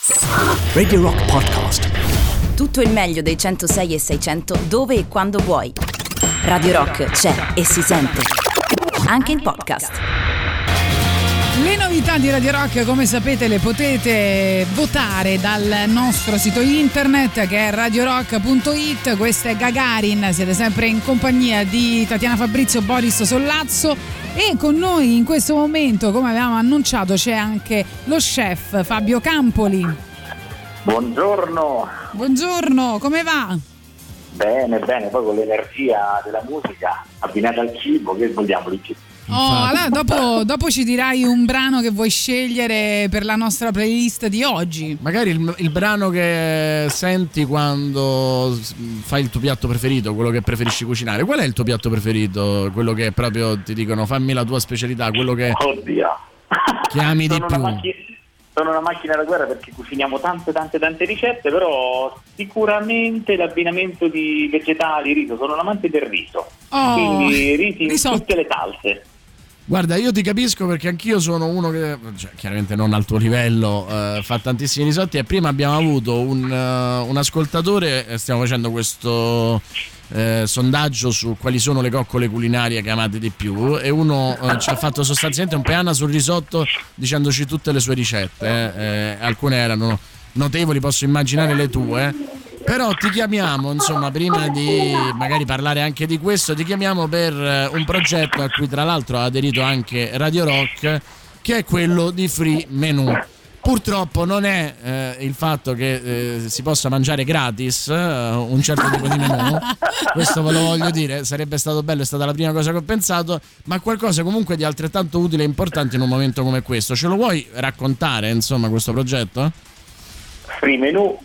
Radio Rock Podcast. Tutto il meglio dei 106 e 600 dove e quando vuoi. Radio Rock c'è e si sente anche in podcast. Le novità di Radio Rock, come sapete, le potete votare dal nostro sito internet che è radiorock.it. Questa è Gagarin, siete sempre in compagnia di Tatiana Fabrizio, Boris Sollazzo, e con noi in questo momento, come avevamo annunciato, c'è anche lo chef Fabio Campoli. Buongiorno. Buongiorno, come va? Bene, poi con l'energia della musica abbinata al cibo, che vogliamo di più? Allora, dopo ci dirai un brano che vuoi scegliere per la nostra playlist di oggi. Magari il brano che senti quando fai il tuo piatto preferito, quello che preferisci cucinare. Qual è il tuo piatto preferito? Quello che proprio ti dicono fammi la tua specialità, quello che Oddio. che ami di più. Sono una macchina da guerra perché cuciniamo tante ricette, però sicuramente l'abbinamento di vegetali, riso, sono un amante del riso. Quindi risi in tutte le salse. Guarda, io ti capisco perché anch'io sono uno che, chiaramente non al tuo livello, fa tantissimi risotti, e prima abbiamo avuto un ascoltatore, stiamo facendo questo sondaggio su quali sono le coccole culinarie che amate di più, e uno ci ha fatto sostanzialmente un peana sul risotto dicendoci tutte le sue ricette, alcune erano notevoli, posso immaginare le tue. Però ti chiamiamo, insomma, prima di magari parlare anche di questo, ti chiamiamo per un progetto a cui tra l'altro ha aderito anche Radio Rock, che è quello di Free Menu. Purtroppo non è il fatto che si possa mangiare gratis un certo tipo di menù, questo ve lo voglio dire, sarebbe stato bello, è stata la prima cosa che ho pensato, ma qualcosa comunque di altrettanto utile e importante in un momento come questo. Ce lo vuoi raccontare, insomma, questo progetto? Free Menu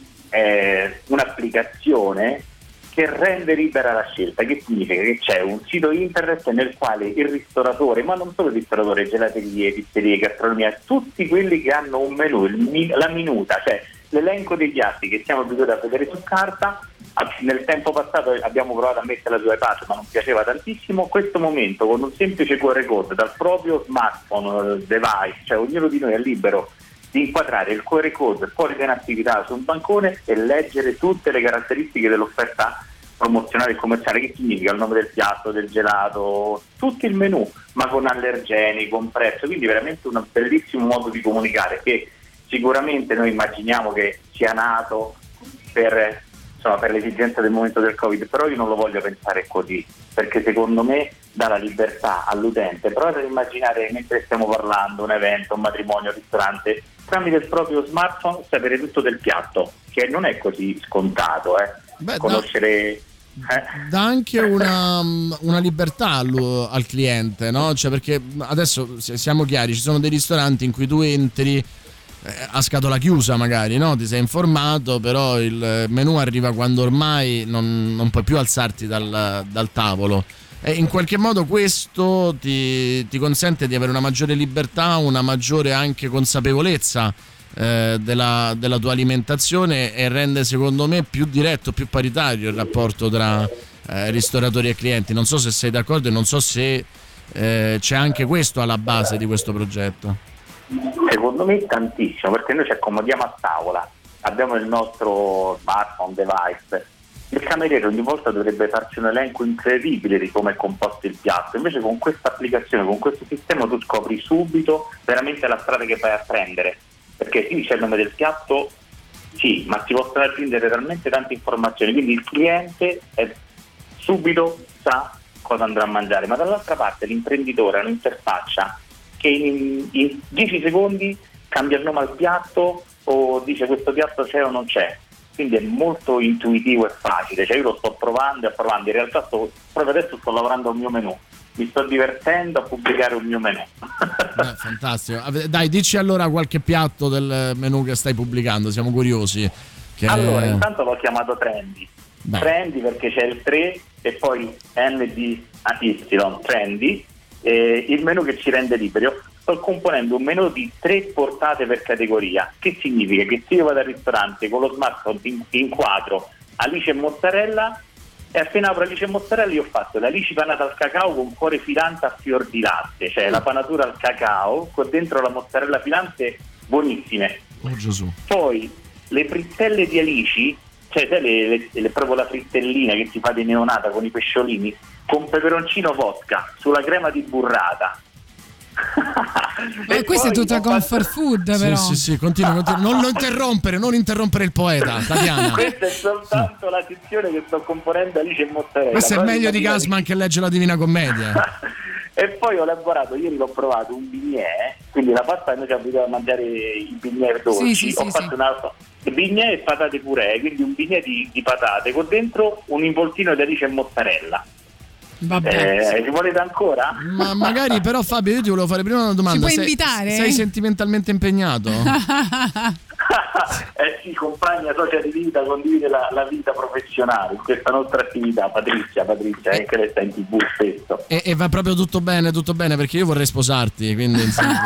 è un'applicazione che rende libera la scelta, che significa che c'è un sito internet nel quale il ristoratore, ma non solo il ristoratore, gelaterie, pizzerie, gastronomia, tutti quelli che hanno un menù, la minuta, cioè l'elenco dei piatti che siamo abituati a vedere su carta. Nel tempo passato abbiamo provato a metterla su iPad, ma non piaceva tantissimo. Questo momento, con un semplice QR code dal proprio smartphone, device, cioè ognuno di noi è libero di inquadrare il QR code fuori da un'attività su un bancone e leggere tutte le caratteristiche dell'offerta promozionale e commerciale, che significa il nome del piatto, del gelato, tutto il menù, ma con allergeni, con prezzo. Quindi veramente un bellissimo modo di comunicare, che sicuramente noi immaginiamo che sia nato per l'esigenza del momento del Covid, però io non lo voglio pensare così, perché secondo me dà la libertà all'utente. Provate ad immaginare, mentre stiamo parlando, un evento, un matrimonio, un ristorante, tramite il proprio smartphone sapere tutto del piatto, che non è così scontato, conoscere. Dà anche una libertà al cliente, no? Cioè, perché adesso siamo chiari, ci sono dei ristoranti in cui tu entri a scatola chiusa, magari, no? Ti sei informato, però il menù arriva quando ormai non puoi più alzarti dal tavolo, e in qualche modo questo ti consente di avere una maggiore libertà, una maggiore anche consapevolezza della tua alimentazione, e rende, secondo me, più diretto, più paritario il rapporto tra ristoratori e clienti. Non so se sei d'accordo e non so se c'è anche questo alla base di questo progetto. Secondo me tantissimo, perché noi ci accomodiamo a tavola, abbiamo il nostro smartphone, device. Il cameriere ogni volta dovrebbe farci un elenco incredibile di come è composto il piatto, invece con questa applicazione, con questo sistema, tu scopri subito veramente la strada che vai a prendere, perché sì, c'è il nome del piatto, sì, ma si possono aggiungere talmente tante informazioni, quindi il cliente subito sa cosa andrà a mangiare, ma dall'altra parte l'imprenditore ha un'interfaccia che in 10 secondi cambia il nome al piatto o dice questo piatto c'è o non c'è, quindi è molto intuitivo e facile. Cioè io lo sto provando, in realtà proprio adesso sto lavorando al mio menù, mi sto divertendo a pubblicare un mio menù. Fantastico, dai, dici allora qualche piatto del menù che stai pubblicando, siamo curiosi. Allora, intanto l'ho chiamato Trendy. Trendy perché c'è il 3 e poi NDY, Trendy. Il menù che ci rende liberi. Sto componendo un menù di 3 portate per categoria, che significa che se io vado al ristorante con lo smartphone inquadro alice e mozzarella, e appena apro alice e mozzarella io ho fatto l'alice panata al cacao con cuore filante a fior di latte, cioè la panatura al cacao con dentro la mozzarella filante, buonissime. Oh Gesù. Poi le frittelle di alici, cioè proprio la frittellina che si fa di neonata con i pesciolini, con peperoncino vodka sulla crema di burrata. Questa è tutta comfort food, però. Sì, continua. Non interrompere il poeta, Tatiana. Questa è soltanto la sezione che sto componendo alice e mozzarella. Questo è meglio di Gassman che legge la Divina Commedia. E poi ho elaborato, ieri l'ho provato, un bignè, quindi la pasta noi ci abituiamo a mangiare i bignè dolci. Ho fatto un altro bignè e patate puree, quindi un bignè di patate con dentro un involtino di alice e mozzarella. Vabbè. Ci volete ancora? Ma magari, però, Fabio, io ti volevo fare prima una domanda. Ci puoi invitare? Sei sentimentalmente impegnato? Sì, compagna, socia di vita, condivide la vita professionale in questa nostra attività. Patrizia, che lei sta in TV spesso. E va proprio tutto bene, perché io vorrei sposarti, quindi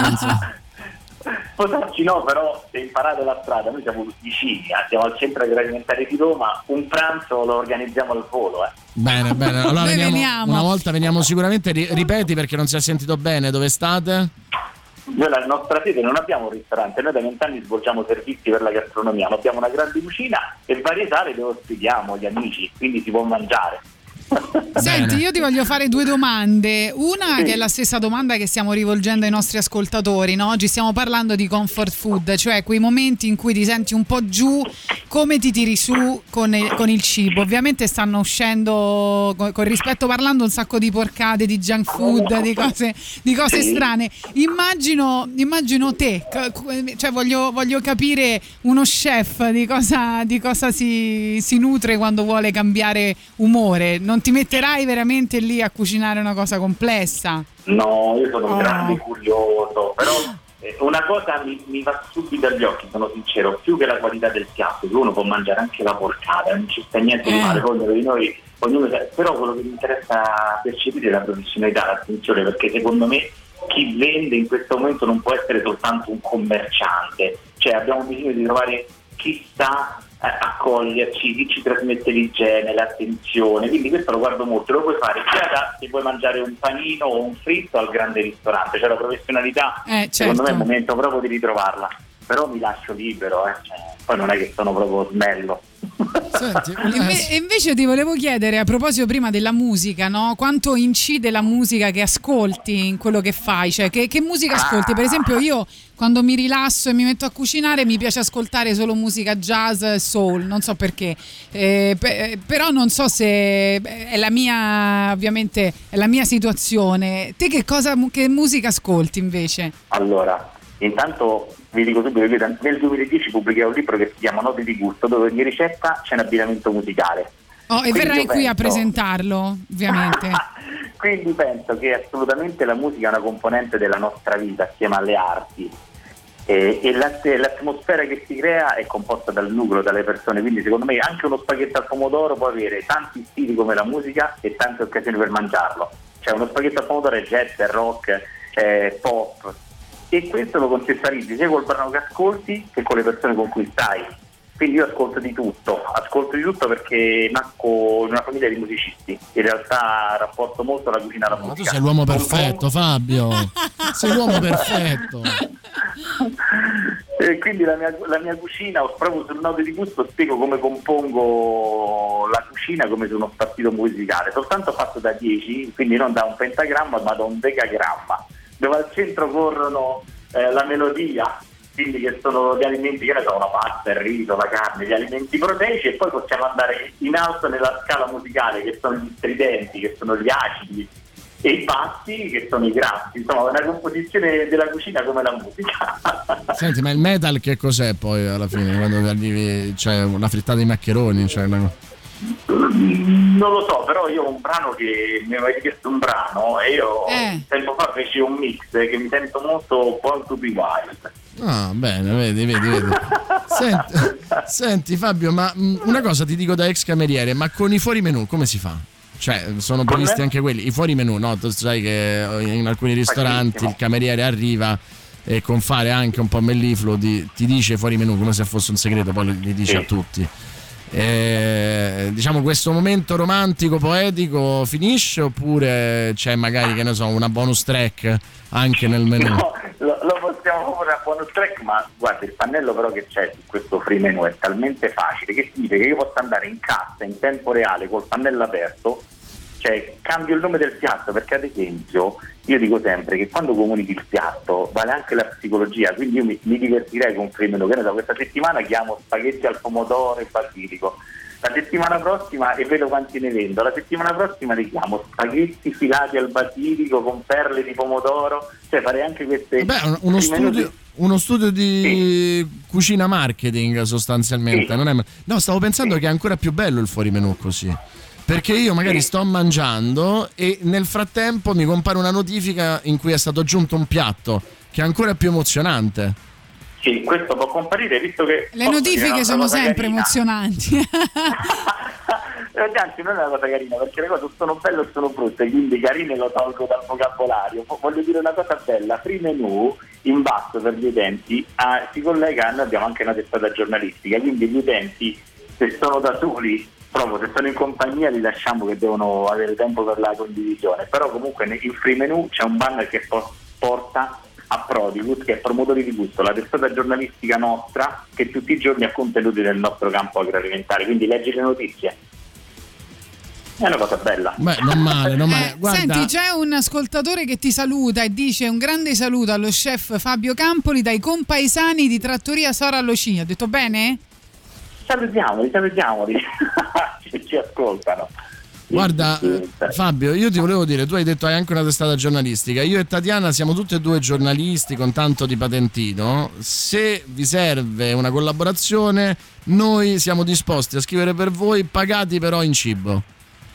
Sposarci no, però se imparate la strada, noi siamo vicini, siamo al centro agroalimentare di Roma, un pranzo lo organizziamo al volo. Bene, allora veniamo. Una volta veniamo sicuramente, ripeti perché non si è sentito bene, dove state? Noi la nostra sede non abbiamo un ristorante, noi da 20 anni svolgiamo servizi per la gastronomia, ma abbiamo una grande cucina e varie sale dove ospitiamo gli amici, quindi si può mangiare. Senti, io ti voglio fare due domande. Una che è la stessa domanda che stiamo rivolgendo ai nostri ascoltatori, no? Oggi stiamo parlando di comfort food, cioè quei momenti in cui ti senti un po' giù, come ti tiri su con il cibo. Ovviamente stanno uscendo, con rispetto parlando, un sacco di porcate, di junk food, di cose strane. Immagino te, cioè voglio capire uno chef di cosa si nutre quando vuole cambiare umore. Non ti metterai veramente lì a cucinare una cosa complessa? No, io sono un grande curioso, però una cosa mi va subito agli occhi, sono sincero, più che la qualità del piatto, che uno può mangiare anche la porcata, non ci sta niente di male, poi di noi, però quello che mi interessa percepire è la professionalità, l'attenzione, perché secondo me chi vende in questo momento non può essere soltanto un commerciante, cioè abbiamo bisogno di trovare chi sta accoglierci, chi ci trasmette l'igiene, l'attenzione, quindi questo lo guardo molto. Lo puoi fare sia se puoi mangiare un panino o un fritto al grande ristorante, cioè la professionalità secondo me è il momento proprio di ritrovarla, però mi lascio libero, poi non è che sono proprio smello. Senti, invece ti volevo chiedere, a proposito prima della musica, no? Quanto incide la musica che ascolti in quello che fai? Cioè, che musica ascolti? Per esempio, io quando mi rilasso e mi metto a cucinare mi piace ascoltare solo musica jazz e soul, non so perché, però non so se è la mia, ovviamente è la mia situazione. Te che musica ascolti invece? Allora, intanto vi dico subito che nel 2010 pubblicherò un libro che si chiama Note di gusto, dove ogni ricetta c'è un abbinamento musicale. E verrai qui a presentarlo, ovviamente. Quindi penso che assolutamente la musica è una componente della nostra vita assieme alle arti, e l'atmosfera che si crea è composta dal nucleo, dalle persone, quindi secondo me anche uno spaghetto al pomodoro può avere tanti stili come la musica e tante occasioni per mangiarlo, cioè uno spaghetto al pomodoro è jazz, è rock, è pop, e questo lo contestualizzi sia col brano che ascolti che con le persone con cui stai. Quindi io ascolto di tutto perché nasco in una famiglia di musicisti, in realtà rapporto molto la cucina alla musica. Ma tu sei l'uomo perfetto, Fabio, sei l'uomo perfetto. E quindi la mia cucina, proprio sul Note di gusto spiego come compongo la cucina come su uno spartito musicale, soltanto fatto da 10, quindi non da un pentagramma ma da un decagramma, dove al centro corrono la melodia, quindi che sono gli alimenti, che ne so, la pasta, il riso, la carne, gli alimenti proteici, e poi possiamo andare in alto nella scala musicale, che sono gli stridenti, che sono gli acidi, e i bassi, che sono i grassi. Insomma, una composizione della cucina come la musica. Senti, ma il metal che cos'è poi alla fine, quando arrivi, cioè una frittata di maccheroni, cioè Non lo so, però io ho un brano che mi aveva chiesto un brano e io tempo fa feci un mix che mi sento molto Born to be Wild. Ah, bene, vedi. Senti Fabio, ma una cosa ti dico da ex cameriere, ma con i fuori menù come si fa? Cioè, sono previsti anche quelli, i fuori menù, no? Tu sai che in alcuni ristoranti il cameriere arriva e con fare anche un po' mellifluo ti dice fuori menù come se fosse un segreto, poi li dice a tutti. Diciamo, questo momento romantico, poetico finisce, oppure c'è magari, che ne so, una bonus track anche nel menù? No, lo possiamo bonus track, ma guarda, il pannello però che c'è su questo free menu è talmente facile che significa che io posso andare in cassa in tempo reale col pannello aperto, cioè cambio il nome del piatto, perché ad esempio io dico sempre che quando comunichi il piatto vale anche la psicologia, quindi io mi divertirei con un free menu, che ne so, questa settimana chiamo spaghetti al pomodoro e basilico, la settimana prossima, e vedo quanti ne vendo, la settimana prossima li chiamo spaghetti filati al basilico con perle di pomodoro, cioè farei anche queste... Beh, uno studio di cucina marketing sostanzialmente. Sì. Non è... No, stavo pensando che è ancora più bello il fuori menù così. Perché io magari sto mangiando e nel frattempo mi compare una notifica in cui è stato aggiunto un piatto, che è ancora più emozionante. Sì, questo può comparire, visto che... Le notifiche sono sempre emozionanti. Anzi, non è una cosa carina, perché le cose sono belle e sono brutte, quindi carine lo tolgo dal vocabolario. Voglio dire una cosa bella: free menu in basso per gli utenti si collega, noi abbiamo anche una testata giornalistica, quindi gli utenti, se sono da soli, proprio se sono in compagnia, li lasciamo che devono avere tempo per la condivisione, però comunque in free menu c'è un banner che porta a Prodigus, che è Promotori di Gusto, la testata giornalistica nostra che tutti i giorni ha contenuti nel nostro campo agroalimentare, quindi leggi le notizie. È una cosa bella. Beh, non male. Guarda... Senti, c'è un ascoltatore che ti saluta e dice: un grande saluto allo chef Fabio Campoli dai compaesani di Trattoria Sora Allocini. Ho detto bene? Salutiamoli. Ci ascoltano. Guarda, Fabio, io ti volevo dire, tu hai detto hai anche una testata giornalistica. Io e Tatiana siamo tutti e due giornalisti con tanto di patentino. Se vi serve una collaborazione, noi siamo disposti a scrivere per voi, pagati però in cibo.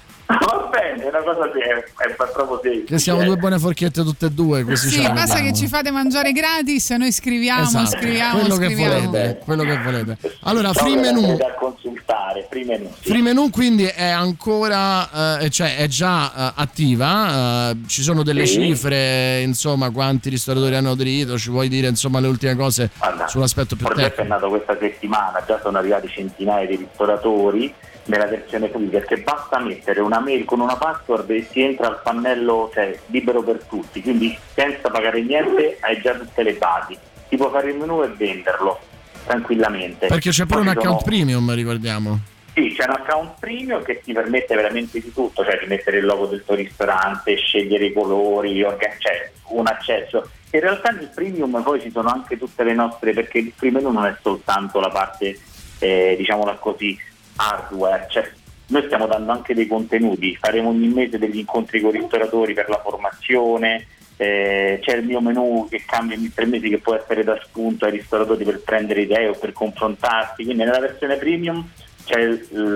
Va bene, è una cosa è proprio semplice. Che siamo due buone forchette tutte e due, così sì, basta che ci fate mangiare gratis e noi scriviamo, esatto. Quello che volete. Allora, free menu da consultare, free menu quindi è ancora cioè è già attiva, ci sono delle cifre, insomma, quanti ristoratori hanno aderito, ci vuoi dire insomma le ultime cose? Guarda, sull'aspetto più tecnico? Il progetto è nato questa settimana, già sono arrivati centinaia di ristoratori nella versione free, perché basta mettere una mail con una password e si entra al pannello, cioè libero per tutti, quindi senza pagare niente hai già tutte le basi, ti puoi fare il menù e venderlo tranquillamente, perché c'è pure un account premium, ricordiamo. Sì, c'è un account premium che ti permette veramente di tutto, cioè di mettere il logo del tuo ristorante, scegliere i colori, c'è un accesso. In realtà nel premium poi ci sono anche tutte le nostre, perché il free menu non è soltanto la parte diciamola così hardware, cioè noi stiamo dando anche dei contenuti, faremo ogni mese degli incontri con i ristoratori per la formazione, c'è il mio menù che cambia ogni 3 mesi, che può essere da spunto ai ristoratori per prendere idee o per confrontarsi, quindi nella versione premium c'è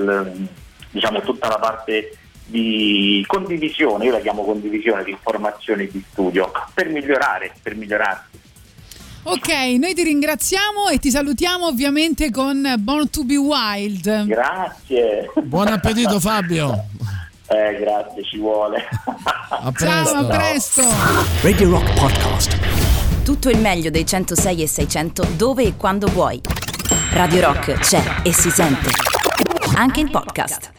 diciamo tutta la parte di condivisione, io la chiamo condivisione, di informazioni, di studio, per migliorarsi. Ok, noi ti ringraziamo e ti salutiamo ovviamente con Born to be Wild. Grazie. Buon appetito Fabio. Grazie, ci vuole. A presto. Ciao, a presto. Radio Rock Podcast. Tutto il meglio dei 106 e 600 dove e quando vuoi. Radio Rock c'è e si sente. Anche in podcast.